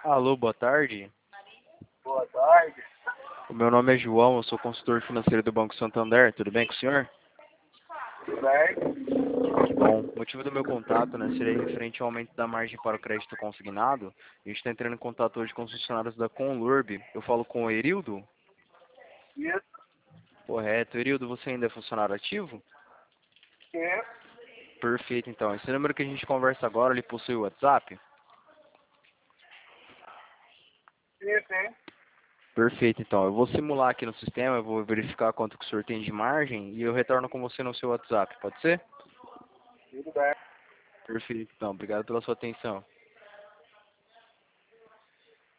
Alô, boa tarde. Boa tarde. O meu nome é João, eu sou consultor financeiro do Banco Santander. Tudo bem com o senhor? Tudo bem? Que bom. O motivo do meu contato, seria referente ao aumento da margem para o crédito consignado. A gente está entrando em contato hoje com os funcionários da Conlurb. Eu falo com o Erildo? Isso. Correto. Erildo, você ainda é funcionário ativo? Sim. Perfeito, então. Esse número que a gente conversa agora, ele possui o WhatsApp? Sim, sim. Perfeito, então. Eu vou simular aqui no sistema, eu vou verificar quanto que o senhor tem de margem e eu retorno com você no seu WhatsApp, pode ser? Tudo bem. Perfeito, então. Obrigado pela sua atenção.